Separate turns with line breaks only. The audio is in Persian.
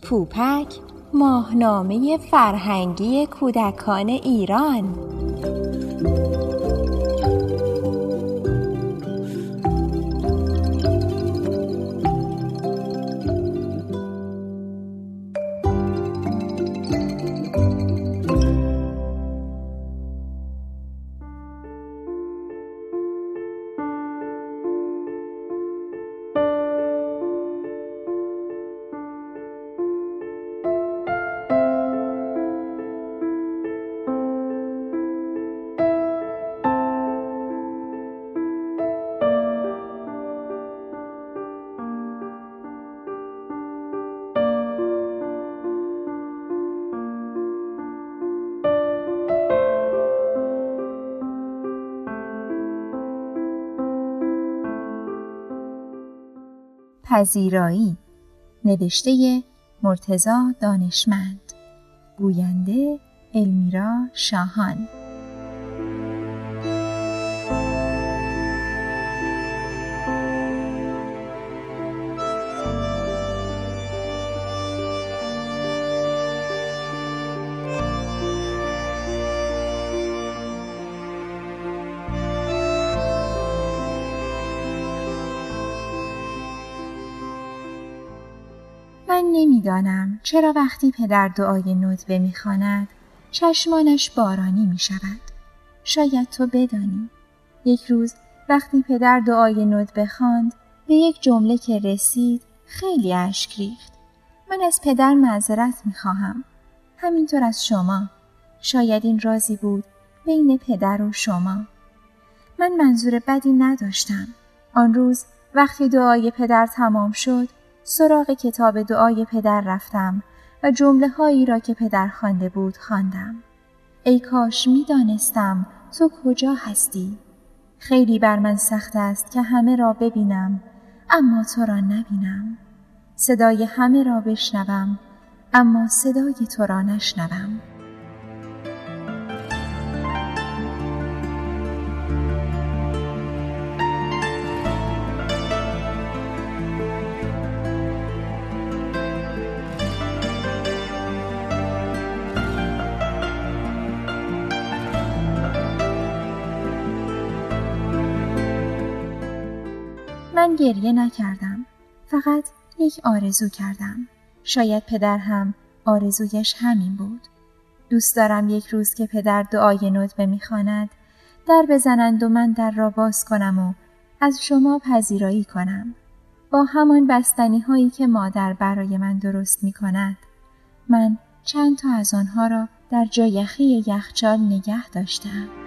پوپک، ماهنامه فرهنگی کودکان ایران.
پذیرایی، نوشته مرتضی دانشمند، گوینده المیرا شاهان. من نمیدانم چرا وقتی پدر دعای ندبه می‌خواند چشمانش بارانی می‌شود. شاید تو بدانی. یک روز وقتی پدر دعای ندبه خواند، به یک جمله که رسید خیلی اشک ریخت. من از پدر معذرت می‌خواهم. همینطور از شما. شاید این رازی بود بین پدر و شما. من منظور بدی نداشتم. آن روز وقتی دعای پدر تمام شد، سراغ کتاب دعای پدر رفتم و جمله هایی را که پدر خوانده بود خواندم. ای کاش می دانستم تو کجا هستی. خیلی بر من سخت است که همه را ببینم اما تو را نبینم. صدای همه را بشنوم اما صدای تو را نشنوم. من گریه نکردم. فقط یک آرزو کردم. شاید پدر هم آرزویش همین بود. دوست دارم یک روز که پدر دعای ندبه می‌خواند، در بزنند و من در را باز کنم و از شما پذیرایی کنم. با همان بستنی هایی که مادر برای من درست می‌کند. من چند تا از آنها را در جای یخی یخچال نگه داشتم.